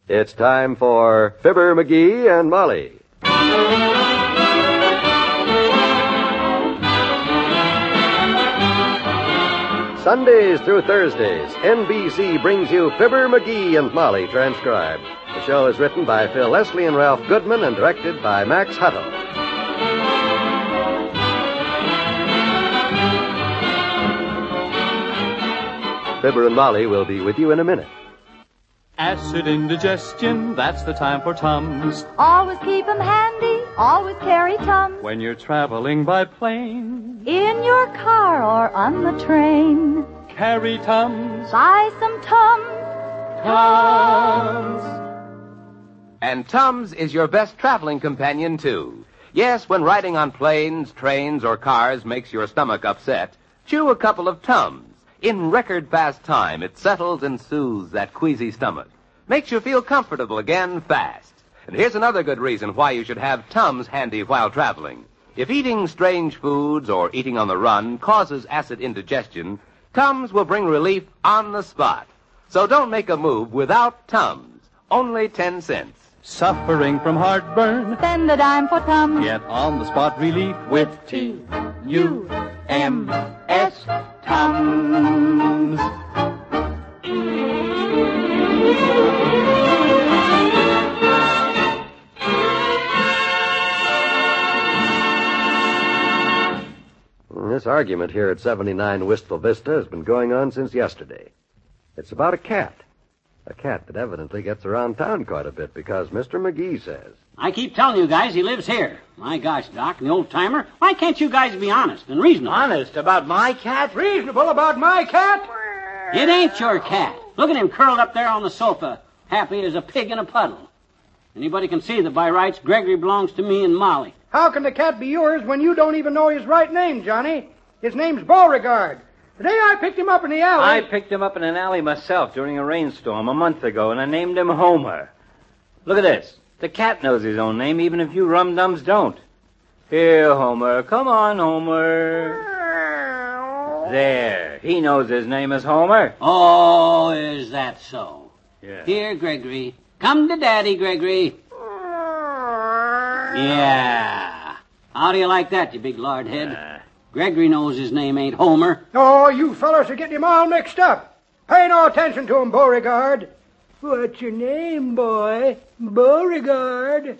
It's time for Fibber, McGee, and Molly. Sundays through Thursdays, NBC brings you Fibber, McGee, and Molly transcribed. The show is written by Phil Leslie and Ralph Goodman and directed by Max Hutto. Fibber and Molly will be with you in a minute. Acid indigestion, that's the time for Tums. Always keep 'em handy, always carry Tums. When you're traveling by plane, In your car or on the train, carry Tums. buy some Tums. Tums. And Tums is your best traveling companion, too. Yes, when riding on planes, trains, or cars makes your stomach upset, chew a couple of Tums. In record-fast time, it settles and soothes that queasy stomach. Makes you feel comfortable again fast. And here's another good reason why you should have Tums handy while traveling. If eating strange foods or eating on the run causes acid indigestion, Tums will bring relief on the spot. So don't make a move without Tums. Only 10 cents. Suffering from heartburn, Spend a dime for Tums. get on-the-spot relief with T-U-M-S. Tums. This argument here at 79 Wistful Vista has been going on since yesterday. It's about a cat. A cat that evidently gets around town quite a bit because Mr. McGee says. I keep telling you guys he lives here. My gosh, Doc, the old-timer, why can't you guys be honest and reasonable? Honest about my cat? Reasonable about my cat? It ain't your cat. Look at him curled up there on the sofa, happy as a pig in a puddle. Anybody can see that by rights Gregory belongs to me and Molly. How can the cat be yours when you don't even know his right name, Johnny? His name's Beauregard. The day I picked him up in the alley... I picked him up in an alley myself during a rainstorm a month ago, and I named him Homer. Look at this. The cat knows his own name, even if you rum-dums don't. Here, Homer. Come on, Homer. There. He knows his name is Homer. Oh, is that so? Yeah. Here, Gregory. Come to Daddy, Gregory. Yeah. How do you like that, you big lard head? Gregory knows his name ain't Homer. Oh, you fellas are getting him all mixed up. Pay no attention to him, Beauregard. What's your name, boy? Beauregard.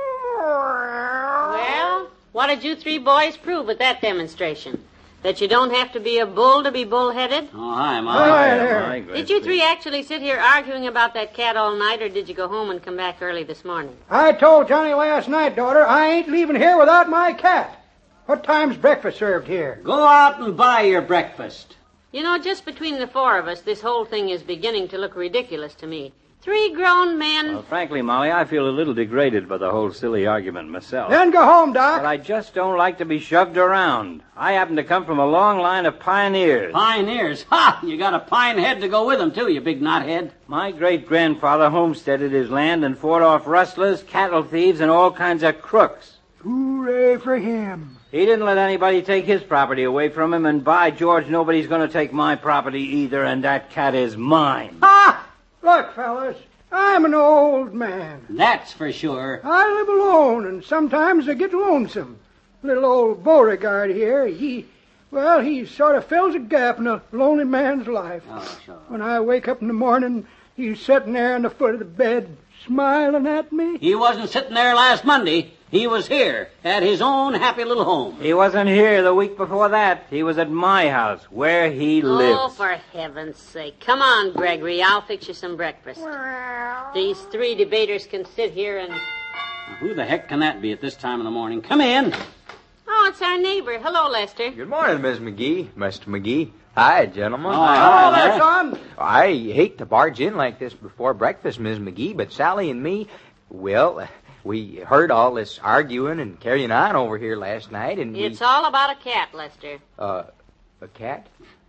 Well, what did you three boys prove with that demonstration? That you don't have to be a bull to be bullheaded? Oh, hi, Molly. Hi there. Did you three actually sit here arguing about that cat all night, or did you go home and come back early this morning? I told Johnny last night, daughter, I ain't leaving here without my cat. What time's breakfast served here? Go out and buy your breakfast. You know, just between the four of us, this whole thing is beginning to look ridiculous to me. 3 grown men... Well, frankly, Molly, I feel a little degraded by the whole silly argument myself. Then go home, Doc. But I just don't like to be shoved around. I happen to come from a long line of pioneers. Pioneers? Ha! You got a pine head to go with them, too, you big knothead. My great-grandfather homesteaded his land and fought off rustlers, cattle thieves, and all kinds of crooks. Hooray for him. He didn't let anybody take his property away from him, and by George, nobody's going to take my property either, and that cat is mine. Ha! Look, fellas, I'm an old man. That's for sure. I live alone, and sometimes I get lonesome. Little old Beauregard here, he sort of fills a gap in a lonely man's life. Oh, sure. When I wake up in the morning, he's sitting there on the foot of the bed, smiling at me. He wasn't sitting there last Monday. He was here at his own happy little home. He wasn't here the week before that. He was at my house, where he lives. Oh, for heaven's sake. Come on, Gregory. I'll fix you some breakfast. These 3 debaters can sit here and... Now, who the heck can that be at this time of the morning? Come in. Oh, it's our neighbor. Hello, Lester. Good morning, Miss McGee. Mr. McGee. Hi, gentlemen. Oh, there, son. I hate to barge in like this before breakfast, Miss McGee, but Sally and me, well, we heard all this arguing and carrying on over here last night, and It's all about a cat, Lester. A cat?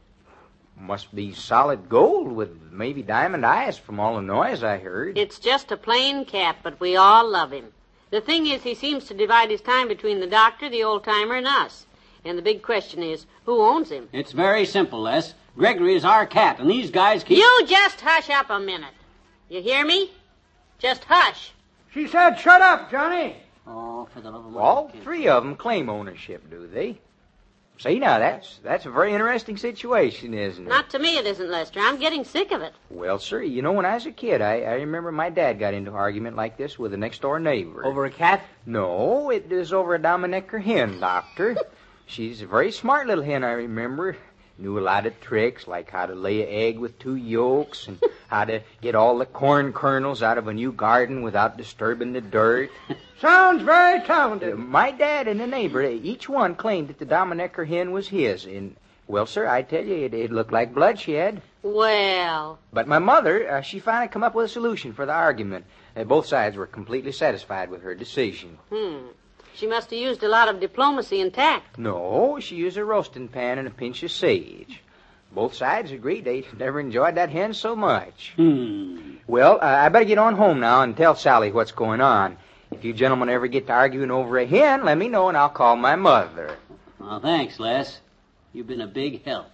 Must be solid gold with maybe diamond eyes from all the noise I heard. It's just a plain cat, but we all love him. The thing is, he seems to divide his time between the doctor, the old-timer, and us. And the big question is, who owns him? It's very simple, Les. Gregory is our cat, and these guys keep... You just hush up a minute. You hear me? Just hush. She said shut up, Johnny. Oh, for the love of Mother. All three of them claim ownership, do they? See, now, that's a very interesting situation, isn't it? Not to me it isn't, Lester. I'm getting sick of it. Well, sir, you know, when I was a kid, I remember my dad got into an argument like this with a next-door neighbor. Over a cat? No, it was over a Dominicker hen, Doctor. She's a very smart little hen, I remember. Knew a lot of tricks, like how to lay an egg with 2 yolks and how to get all the corn kernels out of a new garden without disturbing the dirt. Sounds very talented. My dad and the neighbor, each one claimed that the Dominicker hen was his. And, well, sir, I tell you, it looked like bloodshed. Well. But my mother, she finally come up with a solution for the argument. Both sides were completely satisfied with her decision. She must have used a lot of diplomacy and tact. No, she used a roasting pan and a pinch of sage. Both sides agreed they never enjoyed that hen so much. Well, I better get on home now and tell Sally what's going on. If you gentlemen ever get to arguing over a hen, let me know and I'll call my mother. Well, thanks, Les. You've been a big help.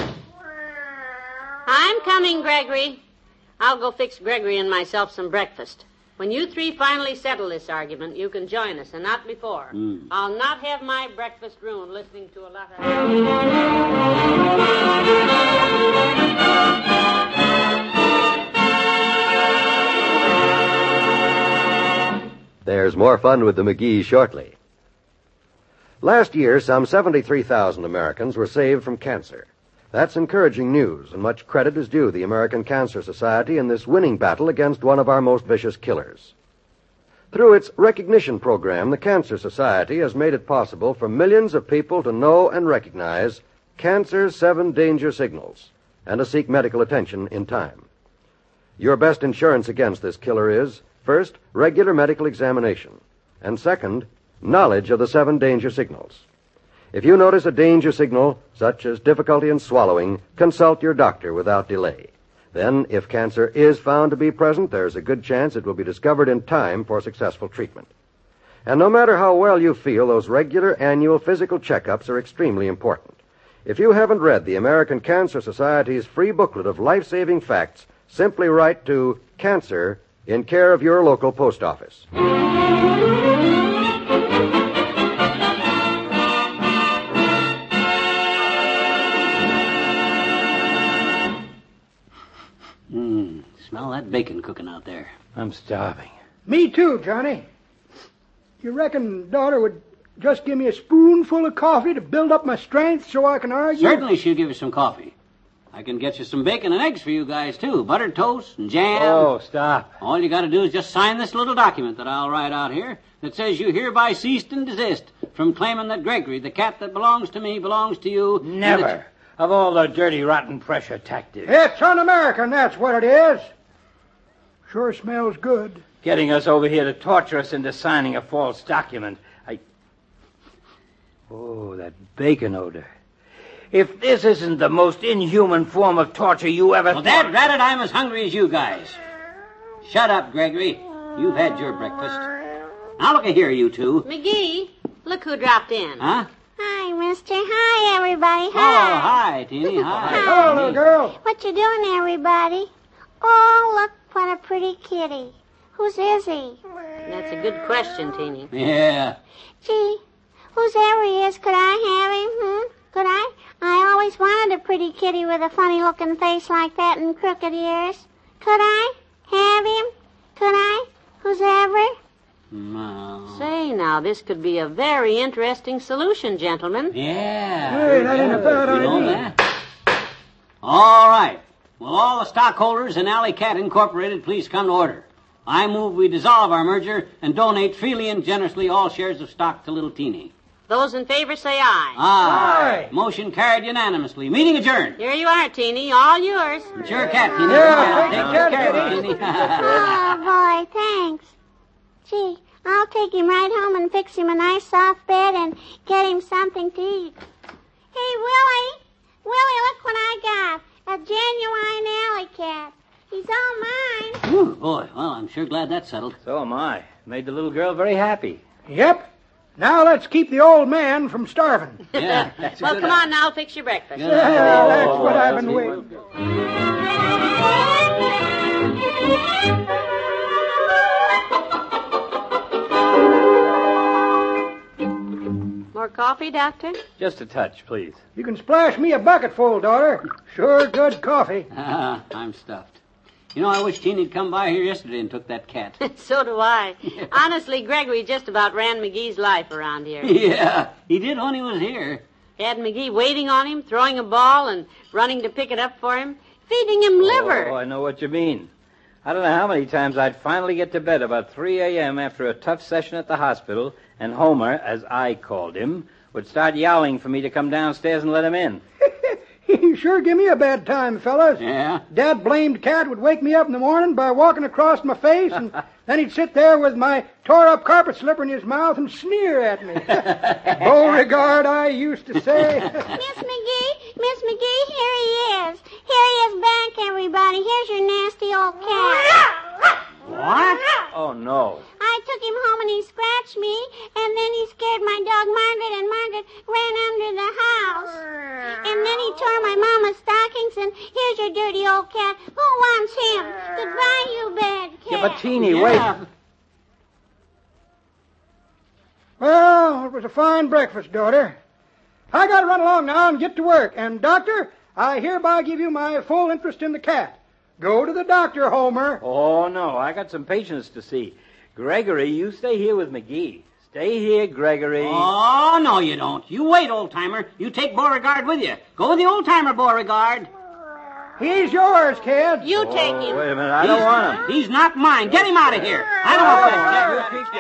I'm coming, Gregory. I'll go fix Gregory and myself some breakfast. When you three finally settle this argument, you can join us, and not before. I'll not have my breakfast ruined listening to a lot of... There's more fun with the McGees shortly. Last year, some 73,000 Americans were saved from cancer. That's encouraging news, and much credit is due the American Cancer Society in this winning battle against one of our most vicious killers. Through its recognition program, the Cancer Society has made it possible for millions of people to know and recognize cancer's 7 danger signals and to seek medical attention in time. Your best insurance against this killer is, first, regular medical examination, and second, knowledge of the 7 danger signals. If you notice a danger signal, such as difficulty in swallowing, consult your doctor without delay. Then, if cancer is found to be present, there's a good chance it will be discovered in time for successful treatment. And no matter how well you feel, those regular annual physical checkups are extremely important. If you haven't read the American Cancer Society's free booklet of life-saving facts, simply write to Cancer in care of your local post office. Smell that bacon cooking out there. I'm starving. Me too, Johnny. You reckon daughter would just give me a spoonful of coffee to build up my strength so I can argue? Certainly she'll give you some coffee. I can get you some bacon and eggs for you guys, too. Buttered toast and jam. Oh, stop. All you got to do is just sign this little document that I'll write out here that says you hereby cease and desist from claiming that Gregory, the cat that belongs to me, belongs to you. Never. Of all the dirty, rotten pressure tactics. It's un-American, that's what it is. Sure smells good. Getting us over here to torture us into signing a false document. Oh, that bacon odor. If this isn't the most inhuman form of torture you ever... Well, Dad, rat it, I'm as hungry as you guys. Shut up, Gregory. You've had your breakfast. Now look here, you two. McGee, look who dropped in. Huh? Hi, mister. Hi, everybody. Oh, hi, Teeny. Hi. Hello, little girl. What you doing, everybody? Oh, look, what a pretty kitty. Whose is he? That's a good question, Teeny. Yeah. Gee, whosever he is, could I have him? Could I? I always wanted a pretty kitty with a funny-looking face like that and crooked ears. Could I have him? Could I? Whosever? No. Say, now, this could be a very interesting solution, gentlemen. Yeah. Hey, that ain't a bad You know idea. that? All right. Will all the stockholders in Alley Cat Incorporated please come to order? I move we dissolve our merger and donate freely and generously all shares of stock to Little Teeny. Those in favor say aye. Aye. Motion carried unanimously. Meeting adjourned. Here you are, Teeny. All yours. It's your cat, Teeny. Yeah, Take take good care, care of it, Teeny. Teeny. Oh, boy, thanks. Gee, I'll take him right home and fix him a nice soft bed and get him something to eat. Hey, Willie. Willie, look what I got. A genuine alley cat. He's all mine. Ooh, boy, well, I'm sure glad that's settled. So am I. Made the little girl very happy. Yep. Now let's keep the old man from starving. Yeah. Well, come on now, fix your breakfast. Good. Yeah, that's what I've been waiting for. coffee, Doctor? Just a touch, please. You can splash me a bucketful, daughter. Sure good coffee. I'm stuffed. You know, I wish Teeny'd come by here yesterday and took that cat. So do I. Honestly, Gregory just about ran McGee's life around here. Yeah, he did when he was here. Had McGee waiting on him, throwing a ball and running to pick it up for him, feeding him liver. Oh, I know what you mean. I don't know how many times I'd finally get to bed about 3 a.m. after a tough session at the hospital, and Homer, as I called him, would start yowling for me to come downstairs and let him in. You sure give me a bad time, fellas. Yeah? That blamed cat would wake me up in the morning by walking across my face, and then he'd sit there with my tore-up carpet slipper in his mouth and sneer at me. Beauregard, I used to say. Miss McGee, here he is. Here he is back, everybody. Here's your nasty old cat. What? Oh, no. I took him home and he scratched me, and then he scared my dog Margaret, and Margaret ran under the house. And then he tore my mama's stockings, and here's your dirty old cat. Who wants him? Goodbye, you bad cat. Yeah, but Teeny, wait. Well, it was a fine breakfast, daughter. I gotta run along now and get to work. And, Doctor, I hereby give you my full interest in the cat. Go to the doctor, Homer. Oh, no, I got some patients to see. Gregory, you stay here with McGee. Stay here, Gregory. Oh, no, you don't. You wait, old-timer. You take Beauregard with you. Go with the old-timer, Beauregard. He's yours, kid. You take him. Wait a minute, I don't want him. He's not mine. Get him out of here. I don't want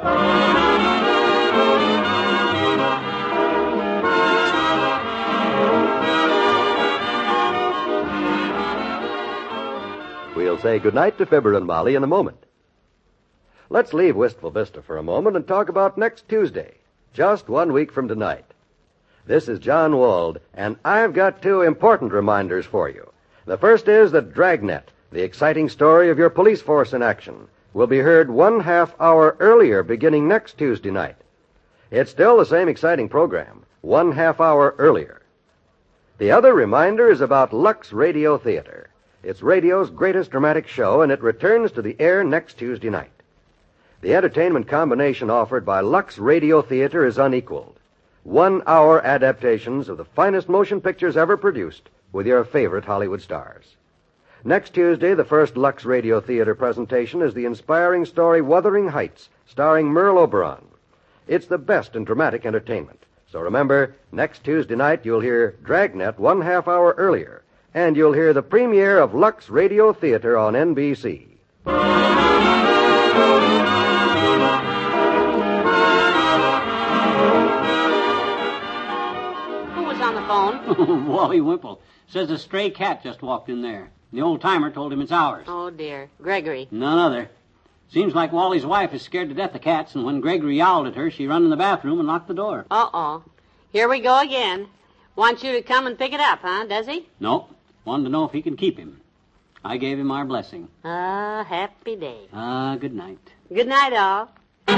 that. We'll say goodnight to Fibber and Molly in a moment. Let's leave Wistful Vista for a moment and talk about next Tuesday, just 1 week from tonight. This is John Wald, and I've got 2 important reminders for you. The first is that Dragnet, the exciting story of your police force in action, will be heard 1/2 hour earlier beginning next Tuesday night. It's still the same exciting program, 1/2 hour earlier. The other reminder is about Lux Radio Theater. It's radio's greatest dramatic show, and it returns to the air next Tuesday night. The entertainment combination offered by Lux Radio Theater is unequaled. 1-hour adaptations of the finest motion pictures ever produced with your favorite Hollywood stars. Next Tuesday, the first Lux Radio Theater presentation is the inspiring story Wuthering Heights, starring Merle Oberon. It's the best in dramatic entertainment. So remember, next Tuesday night you'll hear Dragnet 1/2 hour earlier, and you'll hear the premiere of Lux Radio Theater on NBC. On the phone. Wally Wimple. Says a stray cat just walked in there. The old-timer told him it's ours. Oh, dear. Gregory. None other. Seems like Wally's wife is scared to death of cats, and when Gregory yowled at her, she run in the bathroom and locked the door. Uh-oh. Here we go again. Wants you to come and pick it up, huh, does he? No. Wanted to know if he can keep him. I gave him our blessing. Happy day. Good night. Good night, all.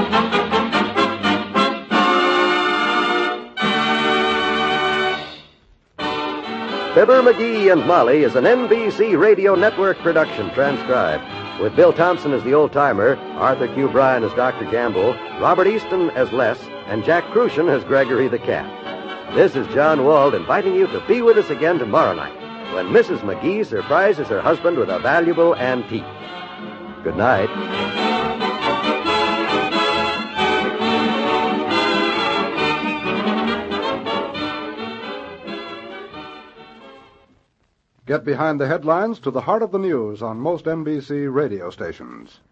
Fibber, McGee, and Molly is an NBC Radio Network production transcribed, with Bill Thompson as the old-timer, Arthur Q. Bryan as Dr. Gamble, Robert Easton as Les, and Jack Crucian as Gregory the Cat. This is John Wald inviting you to be with us again tomorrow night, when Mrs. McGee surprises her husband with a valuable antique. Good night. Get behind the headlines to the heart of the news on most NBC radio stations.